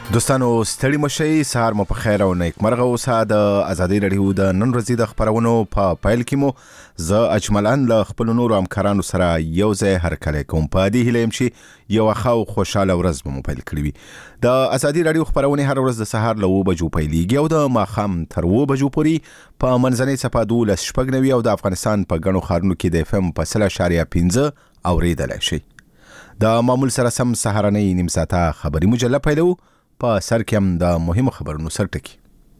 دوستانو ستړي مشئ، سهار مو په خیر او نیکمرغه اوسه. د ازادي رادیو د نن ورځې د خبرونو په پیل کې مو زه اجملان له خپل نورو همکارانو سره یو ځای هرکلی کوم. په دې هیله یم چې یو ښه او خوشحاله ورځ به مو پیل کړې وي. د ازادي رادیو خبرونه هر ورځ د سهار له 9 بجو پیلېږي او د ماښام تر 9 بجو پورې په منځنۍ څپه 12:90 او د افغانستان په ګڼو ښارونو کې د FM په 100.5 اورېدلی شئ. د معمول سره سم سهارنۍ نیم ساعته خبري مجله پیلو. په سر کې هم د مهمو خبرونو سرټکی.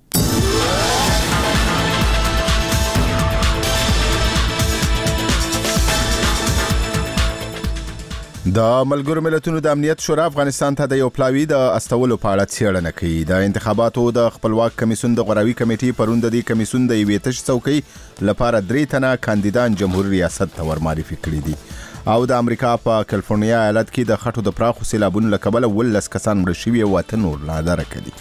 د ملګرو ملتونو د امنیت شورا افغانستان ته د یو پلاوي د استولو په اړه څېړنه کوي. د انتخاباتو د خپلواک کمیسیون د غوراوي کمیټې پرون د دې کمیسیون د یوې تش څوکۍ لپاره 3 تنه کاندیدان جمهوریت ریاست ته ورمعرفي کړي دي. او د امریکا په کالیفورنیا ایالت کې د خټو د پراخو سیلابونو له کبله 19 کسان مړه شوي او 8 نور لا درکه دي.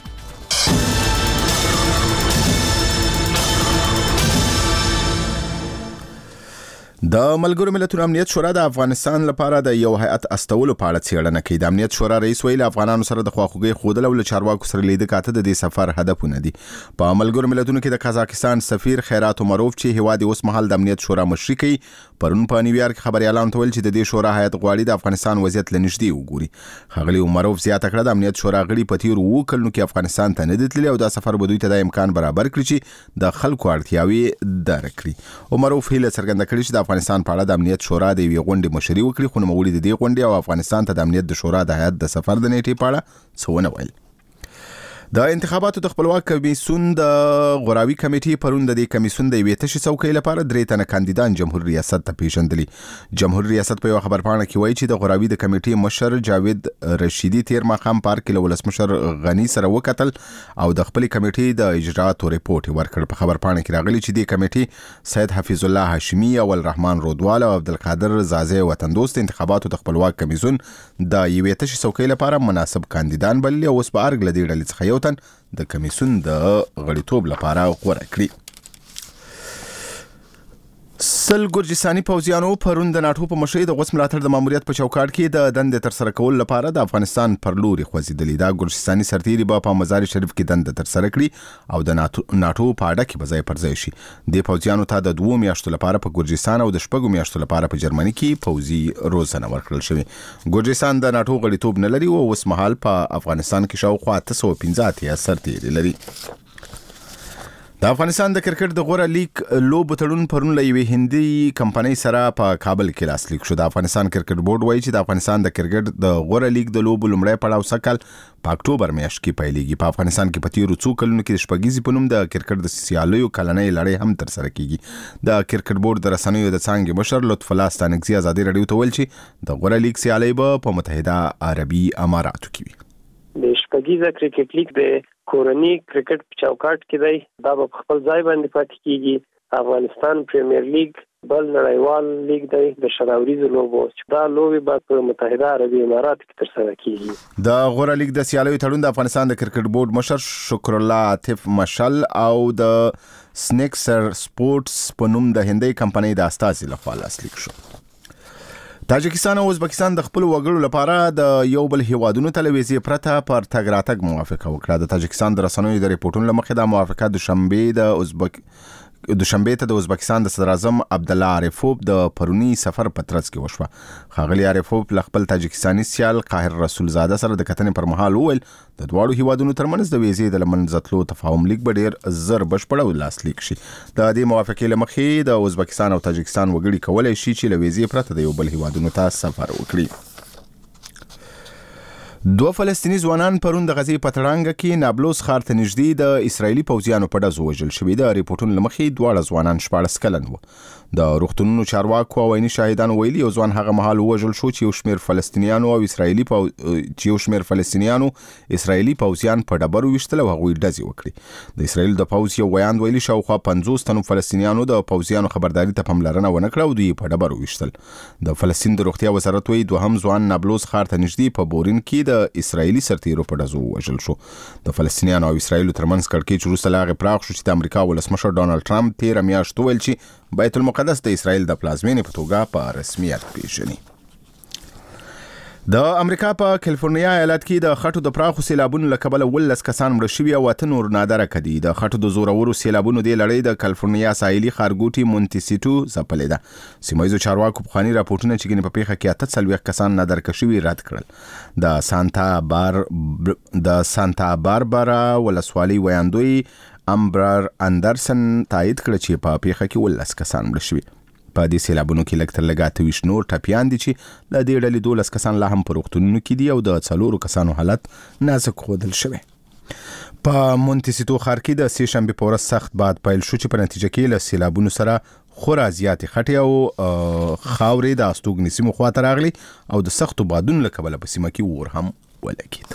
د ملګرو ملتونو امنیت شورا د افغانستان لپاره د یو هیئت استولو په اړه څېړنه کوي. د امنیت شورا رئیس ویلي افغانانو سره د خواخوږۍ ښودل او له چارواکو سره لیده کاته د دې سفر هدفونه دي. په ملګرو ملتونو کې د قزاقستان سفیر خیرات عمروف چې هیواد اوس مهال د امنیت شورا مشري کوي پرون په نیویارک خبريالانو ته ویل چې د دې شورا هیئت غواړي د افغانستان وضعیت لنږدې وګوري. ښاغلي عمروف زیاته کړه د امنیت شورا غړي په تیرو 2 کلونو کې افغانستان ته نه دي تللي او دا سفر به دوی ته د امکان برابر کړي چې د خلکو اړتیاوې درک کړي. عمروف هیله څرګنده کړې چې د افغانستان په اړه د امنیت شورا د یوې غونډې مشري وکړي، خو نوموړي د دې غونډې او افغانستان ته د امنیت د شورا د هیئت د سفر د نیټې په اړه څه ونه ویل. د انتخاباتو د خپلواک کمیسیون د غوراوي کمیټې پرون د دې کمیسیون د یوې تشې څوکۍ لپاره 3 تنه کاندیدان جمهوریت ریاست ته پیژندلي. جمهوریت ریاست په یو خبرپاڼه کې وایي چې د غوراوي د کمیټې مشر جاوید رشیدي تیر ماښام پارک کې له ولسمشر غني سره وکتل او د خپل کمیټې د اجرااتو ریپورت ورکړ. په خبرپاڼه کې راغلي چې د کمیټې سید حفیظ الله هاشمي او الرحمن رودوال او عبدالقادر زازي وطن دوست انتخاباتو د خپلواک کمیسیون د یوې تشې څوکۍ لپاره مناسب کاندیدان بللي او اوس په ارګ له دې ډلې څخه یو تن د کمیسیون د غړیتوب لپاره غوره کړي. سل ګرجستاني پوځیانو پرون د ناټو په مشرۍ د غوڅ ملاتړ د ماموریت په چوکاټ کې د دندې ترسره کولو لپاره د افغانستان پر لوري خوځېدلي. دا ګرجستاني سرتیري به په مزار شریف کې دنده ترسره کړي او د ناټو په اډه کې به ځای پر ځای شي. د پوځیانو ته د 2 میاشتو لپاره په ګرجستان او د 4 میاشتو لپاره په جرمني کې پوځي روزنه ورکړل شوې. ګرجستان د ناټو غړیتوب نه لري او اوس مهال په افغانستان کې شاوخوا 815 سرتیري لري. د افغانستان د کرکټ د غوره لیگ لوبو تړون پرون له یوې هندي کمپنۍ سره په کابل کې لاسلیک شو. د افغانستان کرکټ بورډ وایي چې د افغانستان د کرکټ د غوره لیگ د لوبو لومړی پړاو سکل په اکتوبر میاشت کې پیلېږي. په افغانستان کې په تیرو 2 کلونو کې د شپږیزې په نوم د کرکټ د سیالیو کلنۍ لړۍ هم ترسره کیږي. د کرکټ بورډ د رسنیو د څانګې مشر لطف الله ستانکزي ازادي رادیو ته ویل چې د غوره لیگ سیالۍ به په متحده عربي اماراتو کې وي. د شپږیزه کرکټ لیگ د کورنی کرکټ په چوکاټ کې دی، دا په خپل ځای باندې پاتې کیږي. افغانستان پریمیر لیگ بل نړیوال لیگ دی د شراوریزو لوبو، دا لوبي به په متحده عربي امارات کې ترسره کیږي. د غوره لیگ د سیالیو تړون د افغانستان د کرکټ بورډ مشر شکر الله عاطف مشل او د سنیکسر سپورټس په نوم د هندۍ کمپنۍ د استازي لخوا لاسلیک شو. تاجکستان او ازبکستان د خپل وګړو لپاره د یو بل هیوادونو ته له ویزې پرته پر تګ راتګ موافقه وکړه. د تاجکستان د رسنیو د ریپورتونو له مخې دا موافقه دوشنبه ته د ازبکستان د صدر اعظم عبدالله عارفوف د پرونی سفر په ترڅ کې وشوه. ښاغلي عارفوف له خپل تاجکستاني سیال قاهر رسول زاده سره د کتنې پر مهال وویل د دواړو هیوادونو ترمنځ د ویزې د لمنځه تلو تفاهم لیک به ډیر زر بشپړ او لاسلیک شي. د دې موافقې له مخې د ازبکستان او تاجکستان وګړي کولی شي چې له ویزې پرته د یو بل هیوادونو ته سفر وکړي. 2 فلسطینی ځوانان پرون د غزې په تړانګه کې نابلوس ښار ته نږدې د اسرایلي پوځیانو په ډزو وژل شوي. د ریپورټونو له مخې دواړه ځوانان 14 کلن وو. د روغتونونو چارواکو او عیني شاهدانو ویلي یو ځوان هغه مهال وژل شو چې یو شمېر اسرایلي پوځیان په ډبرو ویشتل او هغوی ډزې وکړي. د اسرایل د پوځ یو ویاند ویلي شاوخوا 50 تنو فلسطینیانو د پوځیانو خبرداري ته پاملرنه ونه کړه او دوی په ډبرو ویشتل. د فلسطین د روغتیا وزارت وایي دوهم ځوان نابلوس ښار ته نږدې په بورین کې د اسرایلي سرتیرو په ډزو وژل شو. د فلسطینیانو او اسرایلو ترمنځ کړکېچ وروسته لا هغې پراخ شو چې د امریکا ولسمشر ډانلډ ټرمپ تېره میاشت وویل چې بیت المقدس د اسرایل د پلازمینې په توګه په رسمیت پیژني. د امریکا په کالیفورنیا ایالت کې د خټو د پراخو سیلابونو له کبله 19 کسان مړه شوي او 8 نور نادره کدي. د خټو د زورورو سیلابونو د لړۍ د کالیفورنیا ساحلي ښارګوټي مونتیسیټو ځپلې ده. سیمایي چارواکو پخواني راپورټونه چې ګنې په پیښه کې 48 کسان نادره شوي رد کړل. د سانتا باربرا ولسوالۍ ویاندوی امبرر اندرسن تایید کړ چې په پیښه کې 19 کسان مړه شوي. په دې سیلابونو کې لږ تر لږه 28 نور ټپیان دي چې د دې ډلې 12 کسان لا هم په روغتونونو کې دي او د 4 کسانو حالت نازک ښودل شوی. په مونتیسیټو ښار کې د سې شنبې په ورځ سخت باد پیل شو چې په نتیجه کې له سیلابونو سره خورا زیاتې خټې او خاورې د استوګنې سیمو خواته راغلي او د سختو بادونو له کبله په سیمه کې اور هم ولګېد.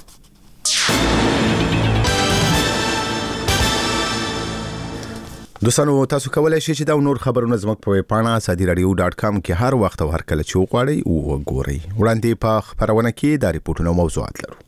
دوستانو تاسو کولای شئ چې دا نور خبرونه زموږ په ویب پاڼه sadiradio.com کې هر وخت او هر کله چې وغواړئ وګورئ. وړاندې په خبرونه کې دا ریپورتونه او موضوعات لرو.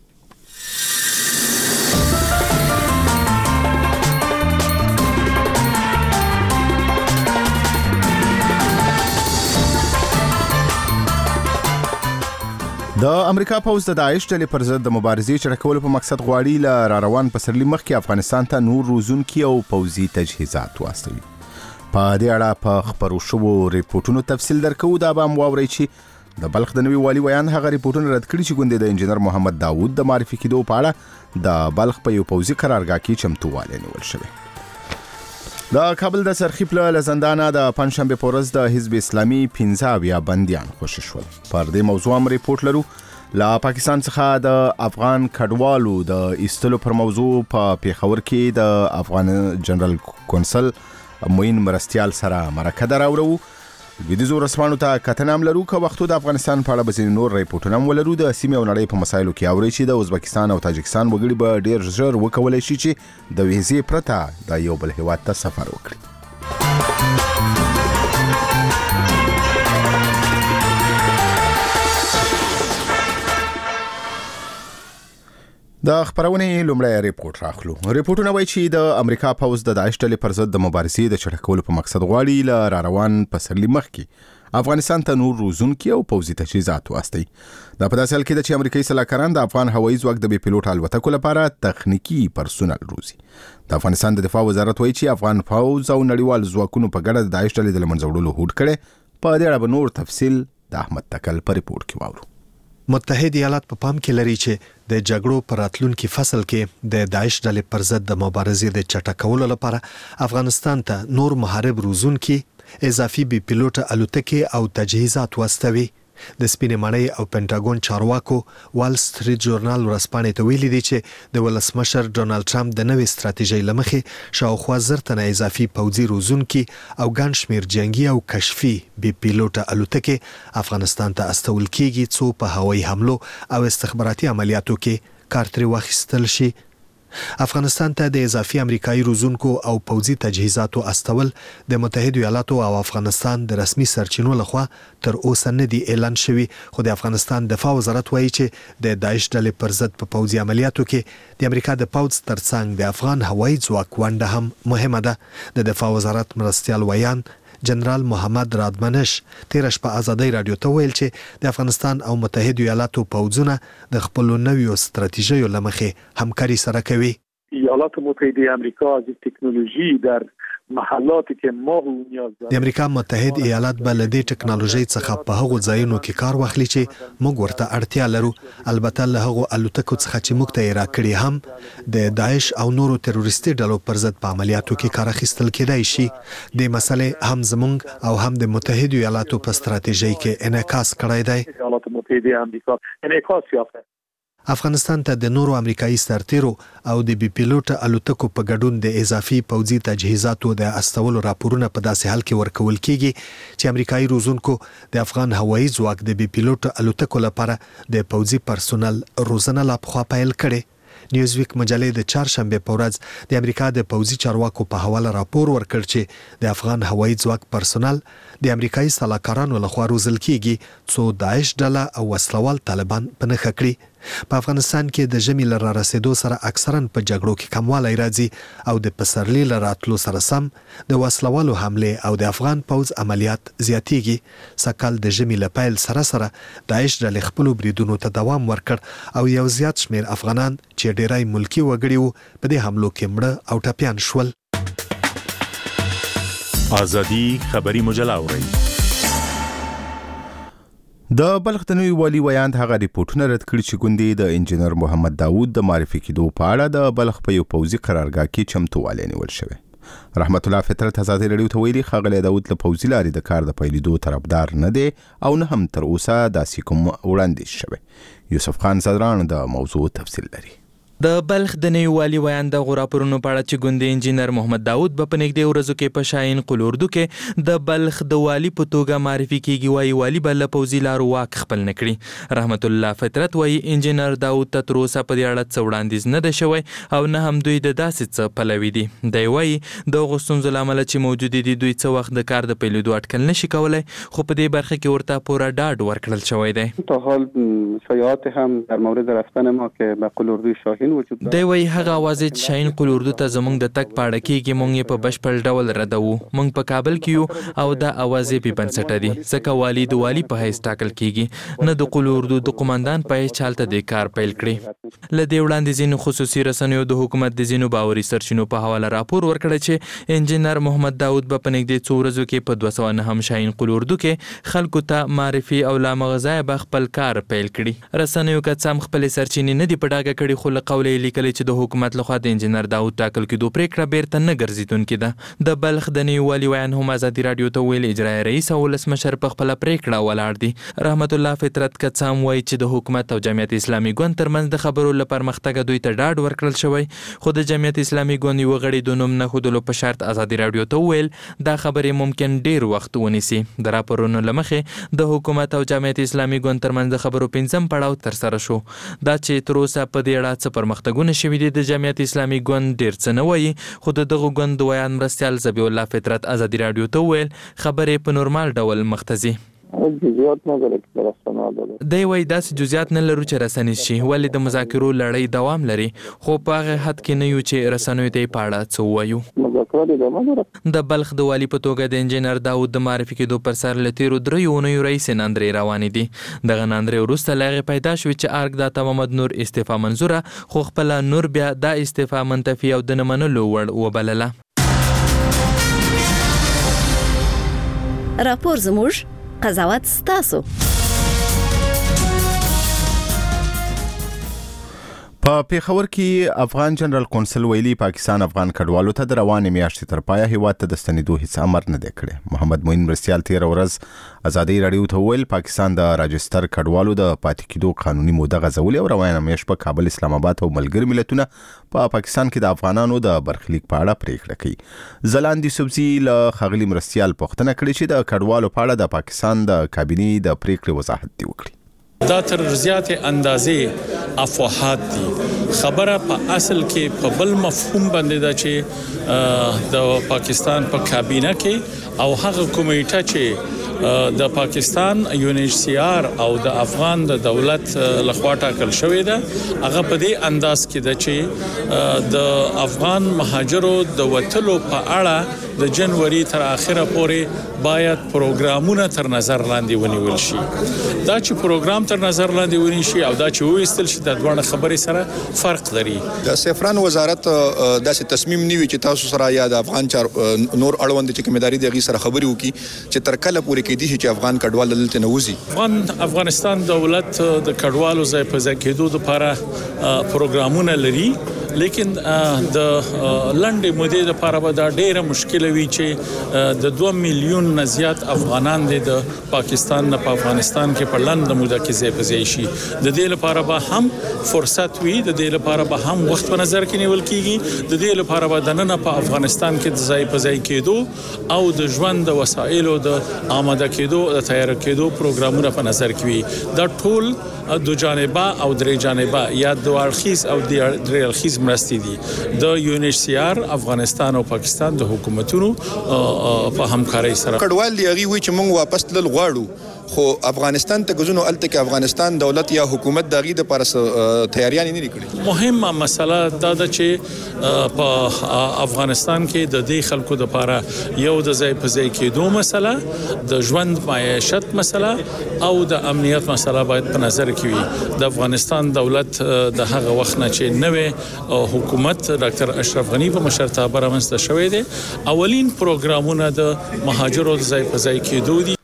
د امریکا پوځ د داعش ډلې پر ضد د مبارزې چټکولو په مقصد غواړي له روان پسرلي مخکې افغانستان ته نور روزونکي او پوځي تجهیزات واستوي. په دې اړه په خبرو شوو ریپورتونو تفصیل درکو. دا به هم واورئ چې د بلخ د نوي والي ویان هغه ریپورتونه رد کړي چې ګوندې د انجینر محمد داوود د معرفي کېدو په اړه د بلخ په یو پوځي قرارګاه کې چمتووالی نیول شوی. د کابل د سرخیپ له زندانه د پنځشنبه په ورځ د حزب اسلامي 15 بندیان خوشي شول. پر دې موضوع هم ریپورت لرو. له پاکستان څخه د افغان کډوالو د ایستلو پر موضوع په پیښور کې د افغان جنرال کونسل موین مرستیال سره مرکه دراوړو. ویدیزو رسمانو ته کتنه هم لرو. که وختو د افغانستان په اړه به نور ریپورتونه هم ولرو. د سیمې او نړۍ په مسایلو کې اوري چې د ازبکستان او تاجکستان وګړي به ډیر ژر وکولای شي چې د ویزې پرته د یو بل هیواد ته سفر وکړي. د خبرونې لومړی ریپورت راخلو. ریپورتونه وایي چې د امریکا پوځ د داعش ډلې پر ضد د مبارزې د چټکولو په مقصد غواړي له روان پسرلي مخکې افغانستان ته نور روزونکي او پوځي تجهیزات واستوي. دا په داسې حال کې ده چې امریکایي سلاکاران د افغان هوایي ځواک د بې پیلوټ الوتکو لپاره تخنیکي پرسونل روزي. د افغانستان د دفاع وزارت وایي چې افغان پوځ او نړیوال ځواکونو په ګډه د داعش ډلې د له منځه وړلو هوډ کړی. په دې اړه به نور تفصیل د احمد تکل په ریپورت کې واورو. متحد ایالات په پام کې لري چې د جګړو پر راتلونکي فصل کې د داعش ډلې پر ضد د مبارزې د چټکولو لپاره افغانستان ته نور محارب روزونکي اضافي بي پیلوټ الوتکې او تجهیزات واستوي. د سپینې ماڼۍ او پینټاګون چارواکو وال سټریټ ژورنال ورځپاڼې ته ویلي دي چې د ولسمشر ډونالد ټرمپ د نوې ستراتیژۍ له مخې شاوخوا 10 تنه اضافي پوځي روزونکي او ګڼ شمېر جنگي او کشفي بي پیلوټ الوتکې افغانستان ته استول کېږي څو په هوایي حملو او استخباراتي عملیاتو کې کار ترې واخیستل شي. افغانستان ته د اضافي امریکایي روزونکو او پوځي تجهیزاتو استول د متحده ایالاتو او افغانستان د رسمي سرچینو لخوا تر اوسه نه دی اعلان شوی. خو د افغانستان دفاع وزارت وایي چې د داعش ډلې پر ضد په پوځي عملیاتو کې د امریکا د پوځ ترڅنګ د افغان هوایي ځواک ونډه هم مهمه ده. د دفاع وزارت مرستیال ویان جنرال محمد رادمنش تیر شپه ازادۍ رادیو ته ویل چې د افغانستان او متحده ایالاتو پوځونه د خپل نویو ستراتیژیو لمخې همکاري سره کوي. ایالات متحده آمریکا از تکنولوژی در محلاتی که ما نیاز داریم. د امریکا متحد ایالات به له دې ټکنالوژي څخه په هغو ځایونو کې کار واخلي چې موږ ورته اړتیا لرو. البته له هغو الوتکو څخه چې موږ ته یې راکړي هم د داعش او نورو تروریستي ډلو پر ضد په عملیاتو کې کار اخیستل کېدای شي. د مسلې هم زموږ او هم د متحده ایالاتو په ستراتیژۍ کې انعکاس کړی دی. ایالات متحده آمریکا انعکاس یافته. افغانستان ته د نورو امریکایي سرتیرو او د بي پیلوټ الوتکو په ګډون د اضافي پوځي تجهیزاتو د استولو راپورونه په داسې حال کې ورکول کېږي چې امریکایي روزونکو د افغان هوایي ځواک د بي پیلوټ الوتکو لپاره د پوځي پرسونل روزنه لا پخوا پیل کړي. نیوزویک مجلې د چهارشنبه په ورځ د امریکا د پوځي چارواکو په حواله راپور ورکړ چې د افغان هوایي ځواک پرسونل د امریکایي سلاکارانو لخوا روزل کېږي څو داعش ډله او وسلوال طالبان په نښه کړي. په افغانستان کې د ژمي لر رسیدو سره اکثرا په جګړو کې کموالی راځي او د پسرلي لراتلو سره سم د وسلوالو حمله او د افغان پوځ عملیات زیاتیږي. سکهال د ژمي له پیل سره داعش ډلې خپلو بریدونو ته دوام ورکړ او یو زیات شمیر افغانان چې ډیری ملکی وګړي وو په دې حملو کې مړه او ټپیان شول. ازادي خبري مجله اوري. د بلخ د نوي والي ویاند هغه ریپورتونه رد کړي چې ګوندې د انجینر محمد داوود د معرفي کېدو په اړه د بلخ په یو پوځي قرارګاه کې چمتووالی نیول شوی. رحمت الله فطرت ازادي رادیو ته ویلي ښاغلی داوود له پوځي لارې د کار د پیلېدو طرفدار نه دی او نه هم تر اوسه داسې کوم وړاندیز شوی. یوسف خان صدران د موضوع تفصیل لري. د بلخ د نوي والي ویاند د غراپورونو په اړه چې ګوندي انجینر محمد داوود په نږدې ورځو کې په شاهین قلوردو کې د بلخ د والي په توګه معرفي کیږي، وایي والي به له پوځي لارو واک خپل نه کړي. رحمت الله فطرت وایي انجینر داوود ته تر اوسه په دې اړه څه وړاندیز نه دی شوی او نه هم دوی د داسې څه پلوي دي. دی وایي د هغو ستونزو له امله چې موجودې دي دوی څه وخت د کار د پیلېدو اټکل نشي کولی، خو په دې برخه کې ورته پوره ډاډ ورکړل شوی دی. تا حال شایعات هم در مورد رفتن ما که به قلوردو شاهین وجود دارد. دی وایي هغه اوازې چې شاهین قلوردو ته زموږ د تګ په اړه کېږي موږ یې په بشپړ ډول ردوو. موږ په کابل کې یو او دا اوازې بې بنسټه دي ځکه والي د والي په حیث ټاکل کېږي، نه د قلوردو د قماندان په حیث چالته د کار پیل کړي. له دې وړاندې ځینو خصوصي رسنیو د حکومت د ځینو باوري سرچینو په حواله راپور ورکړی چې انجینر محمد داوود به په نږدې څو ورځو کې په 209 شاهین قلوردو کې خلکو ته معرفي او لامغځایه به خپل کار پیل کړي. رسنیو که څه هم خپلې سرچینې نه دي په ډاګه کړي، خو له قوله یې لیکلي چې د حکومت لخوا د انجینر داوود ټاکل کېدو پریکړه بیرته نه ګرځېدونکې ده. د بلخ د نوي والي ویاند هم ازادي راډیو ته ویل اجرایي رئیس او ولسمشر په خپله پریکړه ولاړ دي. رحمت الله فطرت که څه هم وایي چې د حکومت او جمعیت اسلامي ګوند ترمنځ د خبرو له پرمختګه دوی ته ډاډ ورکړل شوی، خو د جمعیت اسلامي ګوند یوه غړي د نوم نه ښودلو په شرط ازادي راډیو ته وویل دا خبرې ممکن ډیر وخت ونیسي. د راپورونو له مخې د حکومت او جمعیت اسلامي ګوند ترمنځ د خبرو 5م پړاو ترسره شو. دا چې تر اوسه په دې اړه څه پرمختګونه شوي دي د جمعیت اسلامي ګوند ډیر څه نه وایي، خو د دغه ګوند د ویاند مرستیال ذبیح الله فطرت ازادي راډیو ته وویل خبرې په نورمال ډول مخ ته ځي. جزئیات نه لري چې رسنۍ ده. دی وایي داسې جزئیات نه لرو چې رسنیز شي، ولې د مذاکرو لړۍ دوام لري، خو په هغه حد کې نه یو چې رسنیو ته په اړه څه ووایو. د بلخ د والي په توګه د انجینر داوود د معرفي کېدو پر سر له تېرو 3 اونیو راهیسې ناندرۍ روانې دي. دغه ناندرۍ وروسته له هغې پیدا شوې چې ارګ داتا محمد نور استعفا منظوره، خو خپله نور بیا دا استعفا منتفي او د نه منلو وړ وبلله. راپور زموږ قضاوت ستاسو. په پیښور کې افغان جنرال کونسل ویلي پاکستان افغان کډوالو ته د روانې میاشتې تر پایه هیواد ته د ستنېدو هیڅ امر نه دی کړی. محمد معین مرستیال تېره ورځ ازادي راډیو ته وویل پاکستان د راجستر کډوالو د پاتې کېدو قانوني موده غځولې او روانه میاشت په کابل، اسلام آباد او ملګري ملتونه په پاکستان کې د افغانانو د برخلیک په اړه پریکړه کوي. زلاند یوسفزي له ښاغلي مرستیال پوښتنه کړې چې د کډوالو په اړه د پاکستان د کابینې د پریکړې وضاحت دی وکړي. دا تر زیات اندازې افواهات دي. خبره په اصل کې په بل مفهوم باندې ده چې د پاکستان په کابینه کې او هغه کمیټه چې د پاکستان UNHCR او د افغان د دولت لخوا ټاکل شوې ده، هغه په دې انداز کې ده چې د افغان مهاجرو د وټلو په اړه د جنوري تر اخره پورې باید پروګرامونه تر نظر لاندې ونیول شي. دا چې پروګرام تر نظر لاندې ونیول شي او دا چې وېستل شي د دوه خبرې سره فرق لري. د سفران وزارت داسې تصمیم نیوي چې تاسو سره یا د افغان چار نور اړوند چې کومداري دغه سره خبري وکي چې تر کله پورې کې دي چې افغان کډوال دلته نه وځي. افغانستان دولت د کډوالو ځای په ځای کېدو لپاره پروګرامونه لري، لیکن د لنډې مودې لپاره به دا ډیره مشکل وي چې د 2 میلیون نه زیات افغانان د پاکستان نه په افغانستان کې په لنډه موده کې ځای په ځای شي. د دې لپاره به هم فرصت وي، د دې لپاره به هم وخت په نظر کې نیول کیږي، د دې لپاره به د نن په افغانستان کې د ځای په ځای کېدو او د ژوند د وسایلو د آماده کېدو د تیار کېدو پروګرامونه په نظر کې وي. دا ټول دو جانبه او درې جانبه یا دوه اړخیز او درې اړخیز مرستې دي د UNHCR افغانستان او پاکستان د حکومتونو په همکارۍ سره. کډوال دی هغه وی چې موږ واپس تل غواړو، خو افغانستان ته غزونو الته کې افغانستان دولت یا حکومت دغه د پر تیاریاں نه لري. مهمه مسله دا ده چې په افغانستان کې د دې خلکو د لپاره یو د ځای په ځای کېدو مسله، د ژوند معیشت مسله او د امنیت مسله باید په نظر کې وي. د افغانستان دولت د هغه وخت نه چې نوې حکومت ډاکټر اشرف غنی په مشرتابه رامنځته شوې ده، اولین پروګرامونه د مهاجرو د ځای په ځای کېدو دي.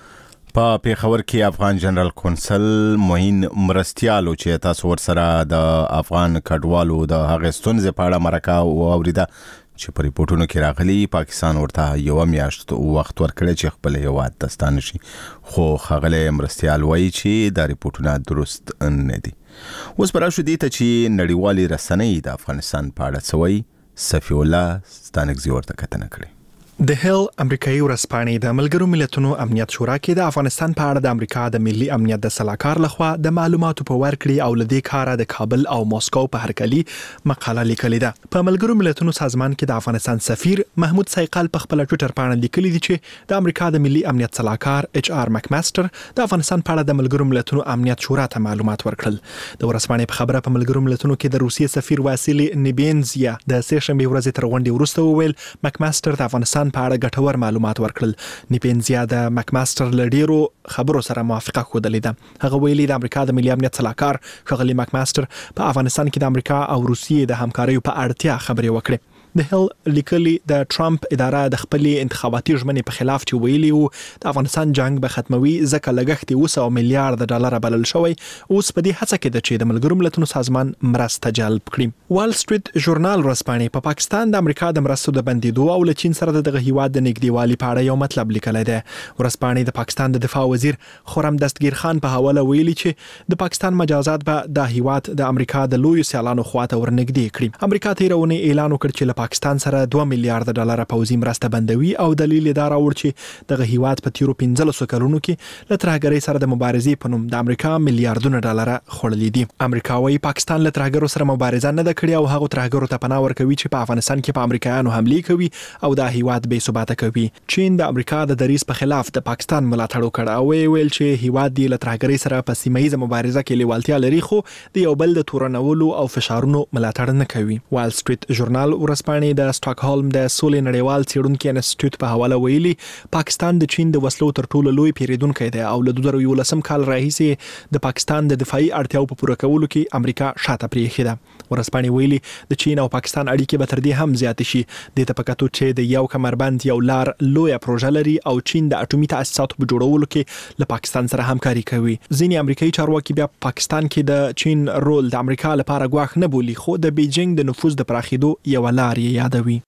په پیښور کې افغان جنرال کونسل موین مرستیالو چې تاسو ورسره د افغان کډوالو د هغې ستونزې په اړه مرکه واوریده چې په ریپورتونو کې راغلي پاکستان ورته یو میاشت وخت ورکړی چې خپل هیواد ته ستانه شي، خو ښاغلی مرستیال وایي چې دا ریپورتونه درست نه دي. اوس به راشو دې ته چې نړیوالې رسنۍ د افغانستان په اړه څه وایي. صفی الله ستانکزي ورته کتنه کړې. د هیل امریکایي ورځپاڼې د ملګرو ملتونو امنیت شورا کې د افغانستان په اړه د امریکا د ملي امنیت د سلاکار لخوا د معلوماتو په ورکړې او لدې کاره د کابل او ماسکو په هرکلي مقاله لیکلې ده. په ملګرو ملتونو سازمان کې د افغانستان سفیر محمود سایقل په خپل ټوئیټر باندې لیکلي دي چې د امریکا د ملي امنیت سلاکار ایچ آر مکماستر د افغانستان په اړه د ملګرو ملتونو امنیت شورا ته معلومات ورکړل. د ورځپاڼې په خبره په ملګرو ملتونو کې د روسیې سفیر واسیلی نیبینزیا د سه شنبه ورځې تر غونډې وروسته وویل مکماستر د افغانستان په اړه ګټور معلومات ورکړل. نیپینزیا د مکماستر لډیرو خبرو سره موافقه خوده لیده. هغه ویلي د امریکا د ملي امنیت سلاکار ښاغلی مکماستر په افغانستان کې د امریکا او روسیې د همکارۍ په اړتیا خبرې وکړې. د هیل لیکلي د ټرمپ اداره د خپلې انتخاباتي ژمنې په خلاف چې ویلي وو د افغانستان جنگ به ختموي ځکه لګښت یې 200 میلیارډ ډالر بلل شوی، اوس په دې هڅه کې ده چې د ملګرو ملتونو سازمان مرسته جلب کړي. وال سټریټ ژورنال ورځپاڼې په پاکستان د امریکا د مرستو د بندیدو او له چین سره دغه هیواد د نږدېوالي په اړه یو مطلب لیکلی دی. ورځپاڼې د پاکستان د دفاع وزیر خرم دستگیر خان په حواله ویلي چې د پاکستان مجازات به د هیواد د امریکا د لویو سیالانو خواته ورنږدې کړي. امریکا تیرونه اعلان وکړ چې له پاکستان سره 2 میلیارډ ډالر پوځي مرسته بندوي او دلیل دا راوړ چې دغه هیواد په تیرو 15 کلونو کې له ترهګرۍ سره د مبارزې په نوم د امریکا میلیارډونه ډالر خوړلي دي. امریکا وايي پاکستان له ترهګرو سره مبارزه نه ده کړې او هغه ترهګرو ته پناه ورکوي چې په افغانستان کې په امریکایانو حمله کوي او د هیواد بې ثباته کوي. چین د امریکا د دریځ په خلاف د پاکستان ملاتړ وکړ او ویل چې هیواد دی له ترهګرۍ سره په سیمه مبارزه کې لیوالتیا لري خو د یو بل د تورنولو او فشارونو ملاتړ نه کوي. وال سټریټ ژورنال ورځپاڼې د سټاکهولم د سولې نړیوال څېړونکي انسټیټیوټ په حواله ویلي پاکستان د چین د وسلو تر ټولو لوی پیریدونکی دی او له 2011 کال راهیسې د پاکستان د دفاعي اړتیاو په پوره کولو کې امریکا شاته پریښې ده. ورځپاڼې ویلي د چین او پاکستان اړیکې به تر دې هم زیاتې شي. د ته پکاتو چې د یو کمربند یو لار لویه پروژه لري او چین د اټومي تاسیساتو په جوړولو کې له پاکستان سره همکاري کوي. ځینې امریکایي چارواکي بیا پاکستان کې د چین رول د امریکا لپاره ګواښ نه بولي خو د بیجینګ د نفوذ د پراخېدو یو لار یې یادوي.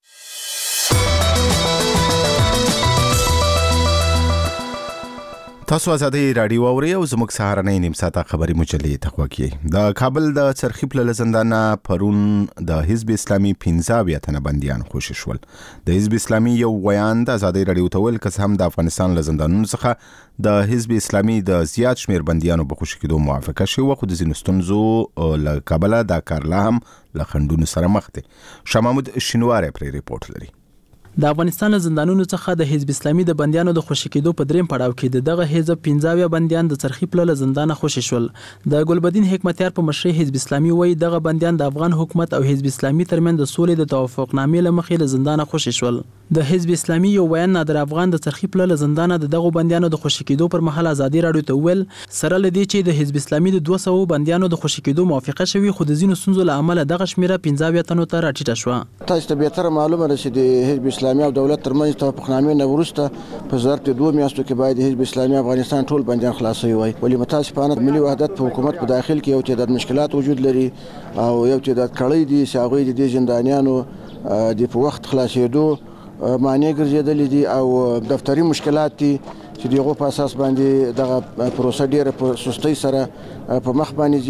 تاسو ازادي رادیو اورئ او زموږ سهارنۍ نیم ساعته خبري مجلې تقوا کیږي. د کابل د چرخی پل زندانه پرون د حزب اسلامي 15 تنه بنديان خوشی شول. د حزب اسلامي یو ویان د ازادي رادیو ته ویل کس هم د افغانستان له زندانونو څخه د حزب اسلامي د زیات شمیر بنديانو په خوشی کېدو موافقه شوه خو د زینستونزو له کابل د کارلا هم له خندونو سره مخ دي. شمامود شینواره پر ریپورت لري. د افغانستان زندانونو څخه د حزب اسلامي د بنديانو د خوشی کېدو په دریم پړاو کې دغه حزب 15 بنديان د چرخی پل زندانه خوشی شول. د ګلبدین حکمتیار په مشرۍ حزب اسلامي وایي دغه بنديان د افغان حکومت او حزب اسلامي ترمن د سولې د توافقنامې لمخې له زندانه خوشی شول. د حزب اسلامي یو ویان نادر افغان د چرخی پل زندانه دغه بنديانو د خوشی کېدو پر مهال ازادي رادیو ته ویل سره لدی چې د حزب اسلامي د 200 بنديانو د خوشی کېدو موافقه شوی خو د زینو سنځو له عمله دغه شمیره 15 تنو ته راټیټه شو. تاسو ته به تر معلومه ده چې د حزب اسلامي او دولت ترمنځ توافقنامې نه ورسته په ظرف 2 میاشتو کې باید حزب اسلامي افغانستان ټول بنديان خلاصوي وي. ولی متاسفانه ملي وحدت په حکومت په داخل کې یو تعداد مشکلات وجود لري او یو تعداد کړی دي چې هغه د زندانیانو د په وخت خلاصېدو معنی ګرځېدلې دي او دفتري مشکلات دي چې دغه په اساس باندې دغه پروسه ډیره په سستۍ سره په مخ باندې دي.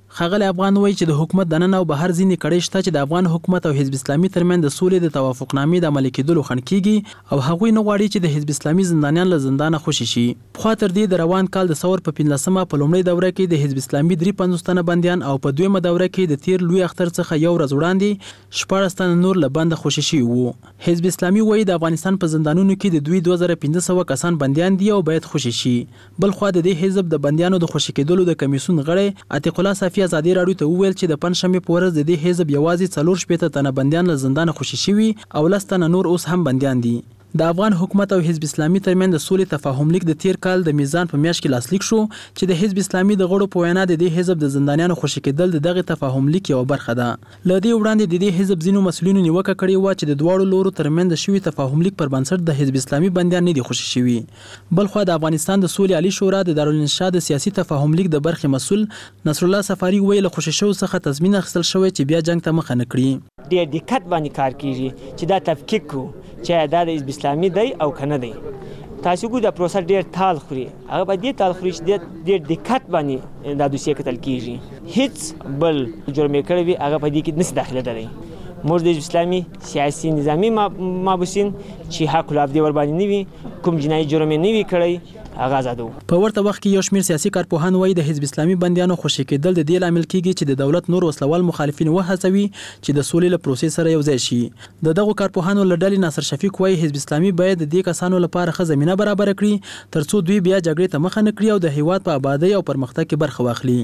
ښاغلی افغان وایي چې د حکومت دننه او بهر ځینې کړۍ شته چې د افغان حکومت او حزب اسلامي ترمنځ د سولې د توافقنامې د عملي کېدلو خنډ کیږي او هغوی نه غواړي چې د حزب اسلامي زندانیان له زندانه خوشي شي. پخوا تر دې د روان کال د ثور په 15مه په لومړۍ دوره کې د حزب اسلامي 53 تنه بندیان او په دویمه دوره کې د تیر لوی اختر څخه یو ورځ وړاندې 14 تنه نور له بنده خوشي شوي وو. حزب اسلامي وایي د افغانستان په زندانونو کې د دوی 2500 کسان بندیان دي او باید خوشي شي. بل خو د دې حزب د بندیانو د خوشي کېدلو د کمیسیون غړی عتیق الله صافي ازادي راډیو ته وویل چې د پنځشنبې په ورځ د دې حزب یوازې 4 تنه بندیان له زندانه خوشي شوي او 10 تنه نور اوس هم بندیان دي. د افغان حکومت او حزب اسلامي ترمنځ د سولې تفاهم لیک د تیر کال د میزان په میاشت کې لاسلیک شو چې د حزب اسلامي د غړو په وینا د دې حزب د زندانیانو خوشي کېدل د دغه تفاهم لیک یو برخه ده. له دې وړاندې د دې حزب ځینو مسؤلینو نیوکه کړې و چې د دواړو لورو ترمنځ د شوي تفاهم لیک پر بنسټ د حزب اسلامي بندیان نه دي خوشي شوي. بل خو د افغانستان د سولې عالی شورا د دارالانشا د سیاسي تفاهم لیک د برخې مسؤل نصر الله سفاری ویل خوشي شو څخه تضمین اخیستل شوی چې بیا جنگ ته مخه نه کړي. ډېر دقت باندې کار کیږي چې دا تفکیک کو چې دا د حزب اسلامي دی او کنه دی. تاسو ګو دا پروسه ډېر تال خوري، هغه به دې تال خوري چې ډېر دقت باندې دا دوسیه کتل کیږي. هیڅ بل جرم کړی وي هغه په دې کې نس داخله دی. موږ د اسلامي سیاسي نظامی مابوسین چې حق العبد ور باندې نیوي کوم جنایي جرم نه وی کړی هغه آزادو. په ورته وخت کې یو شمېر سیاسي کارپوهان وایي د حزب اسلامي بندیانو خوشي کېدل د دې لامل کیږي چې د دولت نور وسلوال مخالفین وهڅوي چې د سولې له پروسې سره یو ځای شي. د دغو کارپوهانو له ډلې ناصر شفیق وایي حزب اسلامي باید د دې کسانو لپاره ښه زمینه برابر کړي ترڅو دوی بیا جګړې ته مخه نه کړي او د هیواد په آبادۍ او پرمختګ کې برخه واخلي.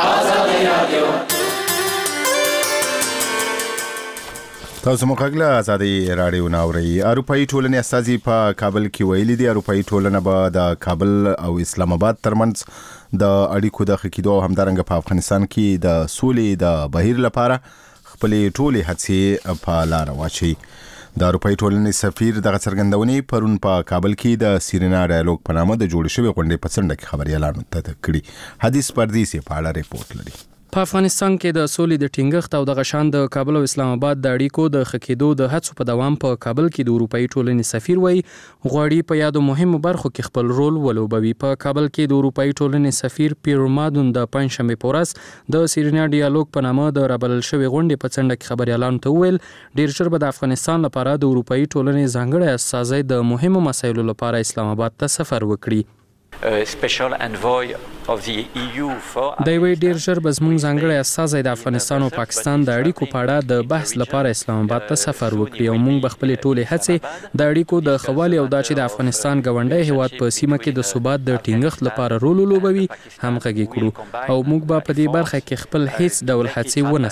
تاسو مخکله ازادي راډیو ناوړي. اروپאי ټولنې استازي په کابل کې ویلي دي اروپאי ټولنه به د کابل او اسلام آباد ترمنځ د اړیکو د ښه کېدو او همدارنګه په افغانستان کې د سولې د بهیر لپاره خپلې ټولې هڅې په لار واچي. د اروپאי ټولنې سفیر دغه څرګندونې پرون په کابل کې د سیرینا ډایالوګ په نامه د جوړ شوی غونډې په څنډه کې خبريالانو ته کړي. حدیث پردیسي په اړه ریپورت لري. په افغانستان کې د سولې د ټینګښت او د غشان د کابل او اسلام آباد د اړیکو د خکېدو د هڅو په دوام په کابل کې د اروپאי ټولنې سفیر وایي غواړي په یادو مهمو برخو کې خپل رول ولوبوي. په کابل کې د اروپאי ټولنې سفیر پیر مادون د پنځشنبې په ورځ د سیرینا ډایالوګ په نامه د رابلل شوی غونډې په څنډه کې خبريالانو ته وویل ډیر ژر به د افغانستان لپاره د اروپאי ټولنې ځانګړی استازی د مهمو مسایلو لپاره اسلام آباد ته سفر وکړي. special envoy of the EU for د وی ډیر ژر به زموږ ځانګړی استازی د افغانستان او پاکستان د اړیکو په اړه د بحث لپاره اسلام آباد ته سفر وکړي او موږ به خپلې ټولې هڅې د اړیکو د خوالي او د چې د افغانستان ګاونډي هیواد په سیمه کې د ثبات د ټینګښت لپاره رول ولوبوي همغږي کړو او موږ به په دې برخه کې خپل هیڅ ډول هڅې ونه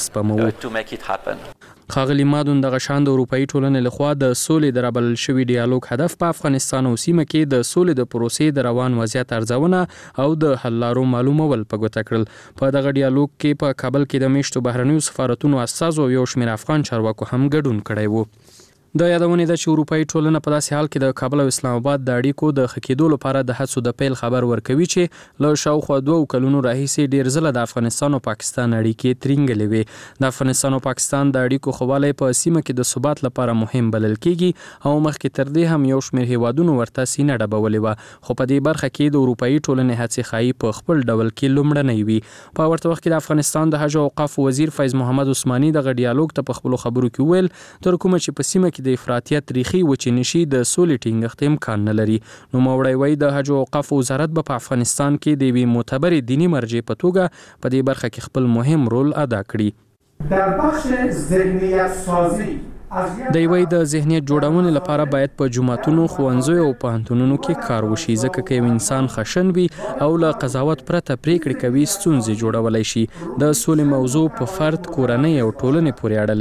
سپمو. ښاغلي مادون د غشان د اروپאי ټولنې لخوا د سولې د رابلل شوي ډایالوګ هدف په افغانستان او سیمه کې د سولې د پروسې د روان وضعیت ارزونه او د حل لارو معلومول په ګوته کړل. په دغه ډایالوګ کې په کابل کې د میشتو بهرنیو سفارتونو استازو یو شمېر افغان چارواکو هم ګډون کړی وو. د یادونې ده چې اروپאי ټولنه په داسې حال کې د کابل او اسلام آباد د اړیکو د ښه کېدو لپاره د هڅو د پیل خبر ورکوي چې له شاوخوا 2 کلونو راهیسې ډیر ځله د افغانستان او پاکستان اړیکې ترینګلې وي. د افغانستان او پاکستان د اړیکو خواله په سیمه کې د ثبات لپاره مهم بلل کیږي او مخکې تر دې هم یو شمېر هیوادونو ورته سینه ډبولې وه خو په دې برخه کې د اروپאי ټولنې هڅې ښایي په خپل ډول کې لومړنۍ وي. په ورته وخت کې د افغانستان د حج او اوقاف وزیر فیض محمد عثماني دغه ډایالوګ ته په خپلو خبرو کې ویل تر کومه چې په سیمه کې د افراطیت وچې نشي د سولې ټینګښت امکان نه لري. نو موړی وایي د حج او اوقاف وزارت به په افغانستان کې د یوې معتبرې دیني مرجع په توګه په دې برخه کې خپل مهم رول ادا کړي. در بخش ذهنیت سازی د یوې د ذهنیت جوړونې لپاره باید په جماعتونو ښوونځیو او پوهنتونونو کې کار وشي ځکه که یو انسان خشن وي او له قضاوت پرته پریکړې کوي ستونزې جوړولی شي. د سولې موضوع په فرد کورنۍ او ټولنې پورې اړه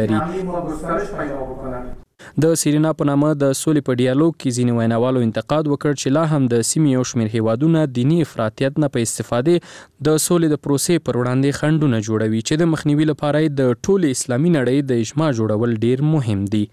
لري. د سیرینا په نامه د سولې په ډایالوګ کې ځینې ویناوالو انتقاد وکړ چې لا هم د سیمې یو شمېر هیوادونه دیني افراطیت نه په استفادې د سولې د پروسې پر وړاندې خنډونه جوړوي چې د مخنیوي لپاره د ټولې اسلامي نړۍ د اجماع جوړول ډیر مهم دي.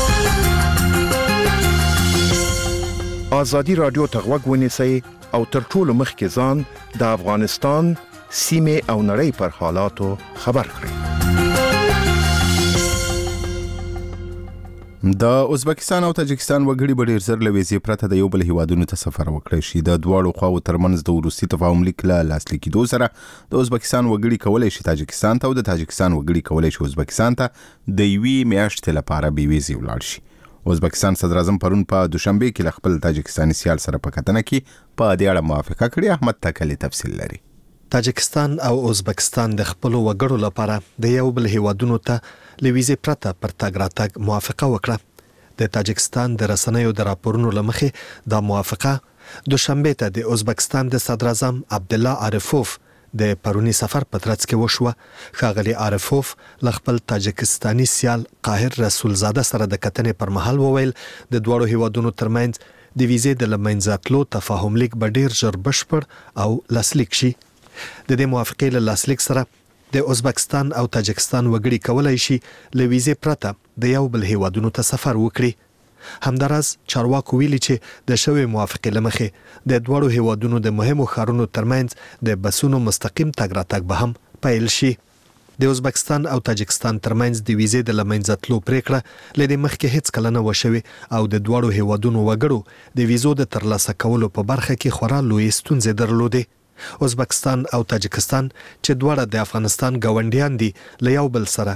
ازادي راډیو ته غوږ ونیسئ او تر ټولو مخکې ځان د افغانستان سیمې او نړۍ پر حالاتو خبر کړئ. د ازبکستان او تاجکستان وګړي به ډیر زر له ویزې پرته د یو بل هیوادونو ته سفر وکړي شي. د دواړو خواو ترمنځ د وروستي تفاهم لیک له لاسلیک کېدو سره د ازبکستان وګړي کولای شي تاجکستان ته او د تاجکستان وګړي کولای شي ازبکستان ته د یوې میاشتې لپاره بې ویزې ولاړ شي. ازبکستان صدر اعظم پرون په دوشنبه کې خپل تاجکستاني سیال سره په کتنه کې په دې اړه موافقه کړې. احمد تکلی تفصیل لري. تاجکستان او ازبکستان د خپل وګړو لپاره د یو بل هیوادونو ته لویزې پرته پر تګ راتګ موافقه وکړه. د تاجکستان د رسنیو د راپورونو لمخې دا موافقه دوشنبه ته د ازبکستان د صدر اعظم عبدالله عارفوف د پرونی سفر په ترڅ کې وشوه. ښاغلي عارفوف له خپل تاجکستاني سیال قاهر رسول زاده سره د کتنې پر مهال وویل د دوړو هیوادونو ترمنځ د ویزې د لمنځاتلو تفاهم لیک به ډیر ژر بشپړ او لاسلیک شي. د دې موافقې له لاسلیک سره د ازبکستان او تاجکستان وګړي کولای شي له ویزې پرته د یو بل هیوادونو ته سفر وکړي. همداراز چارواکو ویلي چې د شوې موافقې لمخې د دوړو هیوادونو د مهمو ښارونو ترمنځ د بسونو مستقیم تګ راتګ به هم پیل شي. د ازبکستان او تاجکستان ترمنځ د ویزې د لمنځتلو پریکړه لدې مخکې هیڅ کله نه وشوي او د دوړو هیوادونو وګړو د ویزو د ترلاسه کولو په برخه کې خورا لوی ستونزې درلودې. ازبکستان او تاجکستان چې دواړه د افغانستان ګاونډیان دي له یو بل سره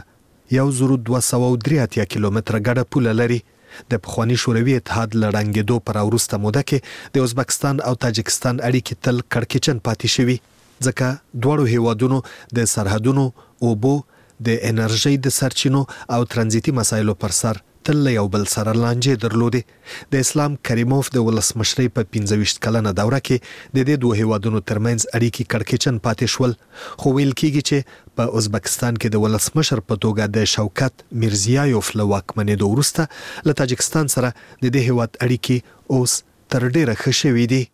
1283 کیلومتره ګډه پوله لري. د پخوانی شوروي اتحاد لړنګېدو پر وروسته موده کې د ازبکستان او تاجکستان اړیکې تل کړکېچن پاتې شوي ځکه دواړو هیوادونو د سرحدونو، اوبو، د انرژۍ د سرچینو او ترانزیتي مسایلو پر سر تل یو بل سره لانجې درلودې. د اسلام کریموف د ولسمشرۍ په 25 کلنه دوره کې د دې دوه هیوادونو ترمنځ اړیکې کړکېچن پاتې شول. خو ویل کېږي چې په ازبکستان کې د ولسمشر په توګه د شوکت میرزیایوف له واکمنېدو وروسته له تاجکستان سره د دې هیواد اړیکې اوس تر ډیره ښه شوي دي.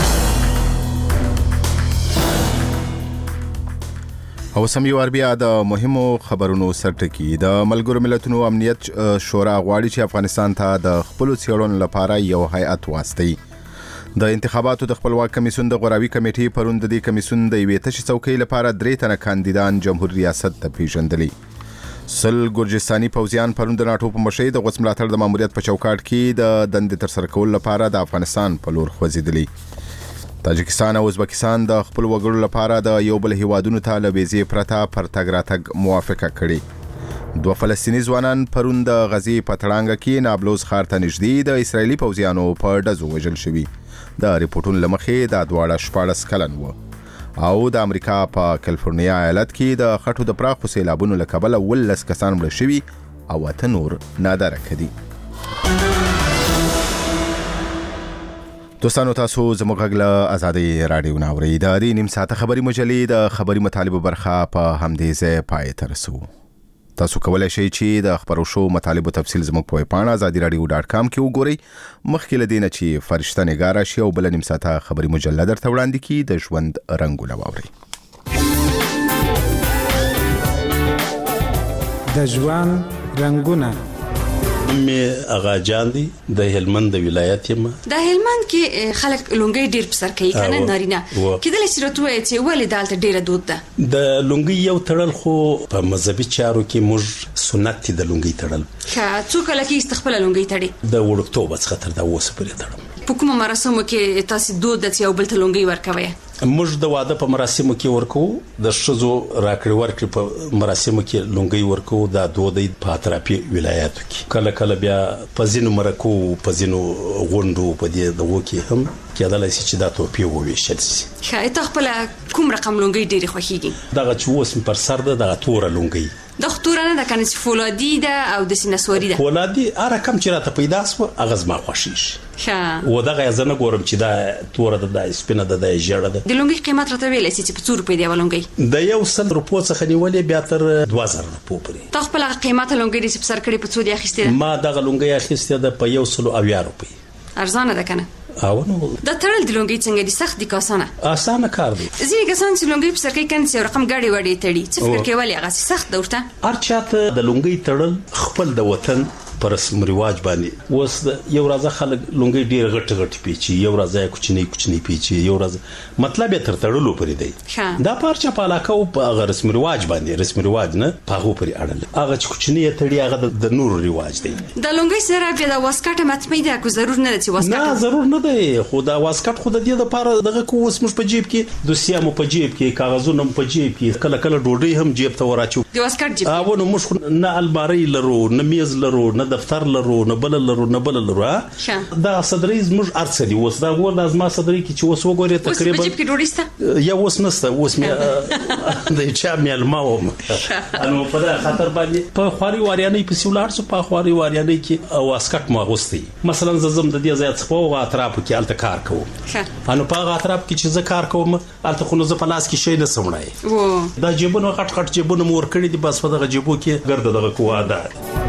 او سم یو بیا د مهمو خبرونو سرټکی. د ملګرو ملتونو امنیت شورا غواړي چې افغانستان ته د خپل څېړنو لپاره یو هیئت واستوي. د انتخاباتو د خپلواک کمیسیون د غوراوي کمیټې پرون د دې کمیسیون د یوې تشې څوکۍ لپاره 3 تنه کاندیدان جمهور ریاست ته پیژندلي. سل ګرجستاني پوځیان پرون د ناټو په مشرۍ د غوڅ ملاتړ د ماموریت په چوکاټ کې د دندې ترسره کولو لپاره د افغانستان په لور خوځېدلي. تاجکستان او ازبکستان د خپل وګړو لپاره د یو بل هیوادونو ته له ویزې پرته پر تګ راتګ موافقه کړې. 2 فلسطینی ځوانان پرون د غزې په تړانګه کې نابلوز ښار ته نږدې د اسرایلي پوځیانو په ډزو وژل شوي. د ریپورټونو له مخې دا دواړه 14 کلن وو او د امریکا په کیلیفورنیا ایالت کې د خټو د پراخو سیلابونو له کبله 19 کسان مړه شوي او 8 نور نادرکه دي. دوستانو تاسو زموږ غږ له آزادۍ راډیو نه اورئ. د دې نیم ساعته خبري مجلې د خبري مطالبو برخه په همدې ځای پای ته رسوو. تاسو کولای شئ چې د خبرو شو مطالبو تفصیل زموږ په ویبپاڼه azadiradio.com کې وګورئ. مخکې له دې نه چې فرشته نګاره شي او بل نیم ساعته خبري مجله درته وړاندې کړي د ژوند رنګونه واورئ. د ژوند رنګونه می اغا جان دی د هلمند ولایت یم. د هلمند کې خلک لونګي ډیر پسر کوي کنه نارینه کله چې راتوي چې ولې دالته ډیره دود ده. د لونګي یو تړل خو په مذهبي چارو کې موږ سنت د لونګي تړل. څو کله کې استخبل لونګي تړي د وړکتوب څخه تر دا اوسه پرې تړم. په کومه مراسمو کې تاسو دود د یو بل ته لونګي ورکوي؟ موږ د واده په مراسمو کې ورکو، د شزو راکړې ورکړې په مراسمو کې لونګي ورکو. دا دودي په اطرافي ولایتو کې کله کله بیا په ځینو مرکو په ځینو غونډو په دې دغه کې هم کېدلای شي چې دا توپیر وویشل شي. خای ته خپل کوم رقم لونګي ډېر خوښیږي؟ دغه چې اوس پر سر ده دغه تور لونګي د خطورانه د کنه فولادي ده او د سینسوري ده. فولادي اره کم چې راته پیدا سو اغاز ما خوښیږي. ښه و دغه ځنه ګورم چې دا تور ده د سپینه ده د ژړه ده. د لونګي قیمت راته ویل چې په 100 روپۍ دی ولونګي د 100 روپو څخه نیولې بیا تر 2000 روپو پورې. تا خپل قیمت لونګي د سپسر کړي په 100 دی اخیسته؟ ما دغه لونګي اخیسته ده په 100 روپۍ. ارزانه ده کنه؟ او نو د تړل د لونګي څنګه دي سخت دي کاسانه؟ اسانه کار دی. ځینې کسان چې لونګي په سر کې کنه چې رقم گاډي وړي تړي څه فکر کوي هغه سخت ده ورته؟ هر چاته د لونګي تړل خپل د وطن پر رسم رواج باندې اوس یو ورځ خلک لونګي ډیر غټ غټ پیچي یو ورځ کوچنی پیچي یو ورځ مطلب یې تر تړلو پرې دی دا پارچه په علاقه او په رسم رواج باندې رسم رواج نه پاغو پرې اړه هغه چې کوچنی تړي هغه د نور رواج دی د لونګي سره بیا د واسکټ ماتمې ده کو ضرور نه چې واسکټ نه ضرور نه دی خو دا واسکټ خو د دې لپاره دغه کو اوس مش په جیب کې دوسیه مو په جیب کې کاغذونه په جیب کې کله کله ډوډۍ هم جیب ته وراچو د واسکټ جیب او نو مش نه الماری لرو نه میز لرو نه دفتر لرو نه بل لرو دا صدرې مش ارڅ دی اوس دا ګور د ازما صدرې کې چې اوس وګورې تقریبا جیب کې ډوډۍ سته یا اوس نسته اوس مې د چا مې الماوم انو په دا خاطر باندې په خواري واریانې په سیولار سو په خواري واریانې کې واسکټ ما غوستي مثلا زم د دې ځای څخه په اطراف کې الته کار کوم انو په اطراف کې چې زه کار کوم الته خو نو زه په لاس کې شي نه سمړای دا جيبونه غټ جيبونه مور کړی دي بس په دغه جيبو کې ګرځي دغه قوا ده